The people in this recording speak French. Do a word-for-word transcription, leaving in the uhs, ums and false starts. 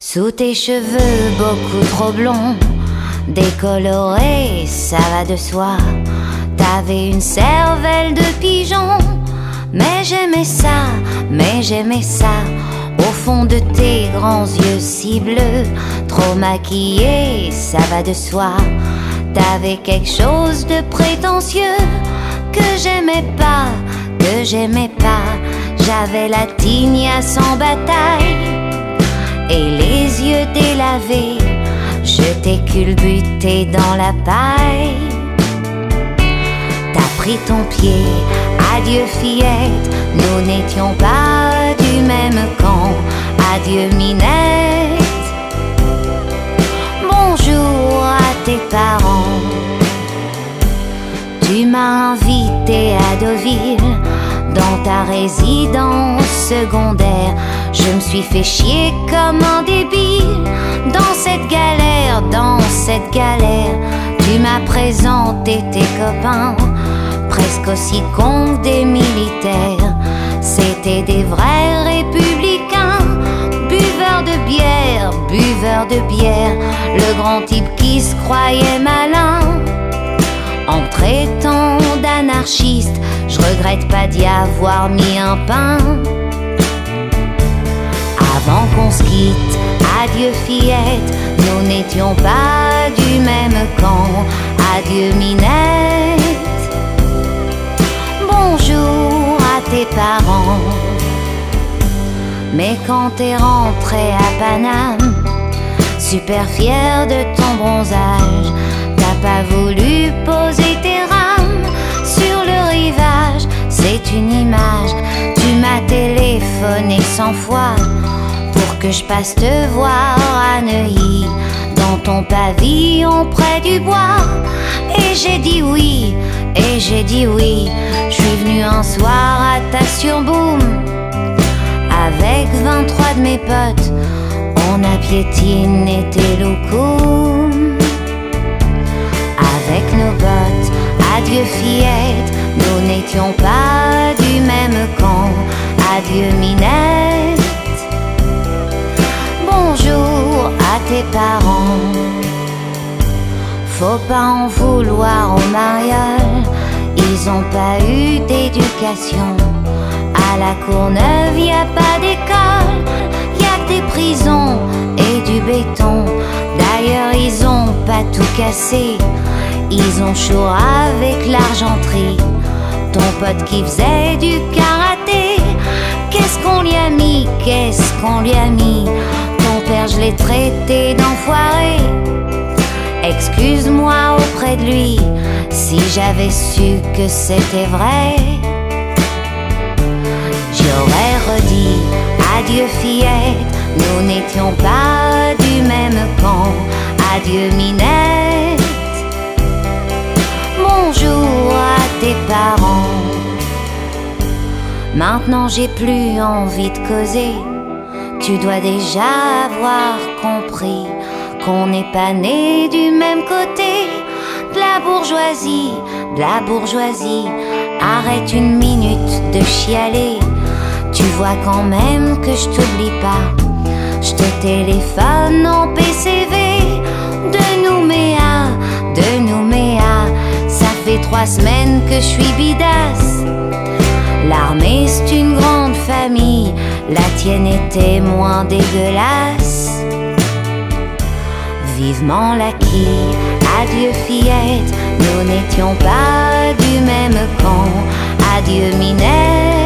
Sous tes cheveux beaucoup trop blonds, décolorés, ça va de soi. T'avais une cervelle de pigeon, mais j'aimais ça, mais j'aimais ça. Au fond de tes grands yeux si bleus, trop maquillés, ça va de soi. T'avais quelque chose de prétentieux que j'aimais pas, que j'aimais pas. J'avais la tignasse en bataille et les yeux délavés. Je t'ai culbuté dans la paille. T'as pris ton pied, adieu fillette, nous n'étions pas du même camp. Adieu Minette, bonjour à tes parents. Tu m'as invité à Deauville, dans ta résidence secondaire. Je me suis fait chier comme un débile dans cette galère, dans cette galère. Tu m'as présenté tes copains, presque aussi cons que des militaires. C'étaient des vrais républicains, buveurs de bière, buveurs de bière. Le grand type qui se croyait malin en traitant d'anarchiste. Je regrette pas d'y avoir mis un pain. Avant qu'on se quitte, adieu fillette, nous n'étions pas du même camp. Adieu Minette, bonjour à tes parents. Mais quand t'es rentré à Paname, super fier de ton bronzage, t'as pas voulu poser tes rames sur le rivage. C'est une image, tu m'as téléphoné cent fois pour que je passe te voir à Neuilly, dans ton pavillon près du bois. Et j'ai dit oui, et j'ai dit oui. Je suis venu un soir à ta surboom avec vingt-trois de mes potes. On a piétiné tes locaux avec nos bottes. Adieu fillette, nous n'étions pas du même camp. Adieu Minette, bonjour à tes parents. Faut pas en vouloir aux marioles, ils ont pas eu d'éducation. À la Courneuve y a pas d'école, y a que des prisons et du béton. D'ailleurs ils ont pas tout cassé, ils ont chaud avec l'argenterie. Ton pote qui faisait du karaté, qu'est-ce qu'on lui a mis, qu'est-ce qu'on lui a mis. Ton père je l'ai traité d'enfoiré. Excuse-moi auprès de lui, si j'avais su que c'était vrai. J'aurais redit adieu fillette, nous n'étions pas du même camp. Adieu Minette, bonjour à tes parents. Maintenant j'ai plus envie de causer, tu dois déjà avoir compris qu'on n'est pas né du même côté de la bourgeoisie, de la bourgeoisie. Arrête une minute de chialer, tu vois quand même que je t'oublie pas. Je te téléphone en P C V de Nouméa, de Nouméa. Ça fait trois semaines que je suis bidasse. L'armée c'est une grande famille, la tienne était moins dégueulasse. Vivement l'acquis, adieu fillette, nous n'étions pas du même camp. Adieu Minette,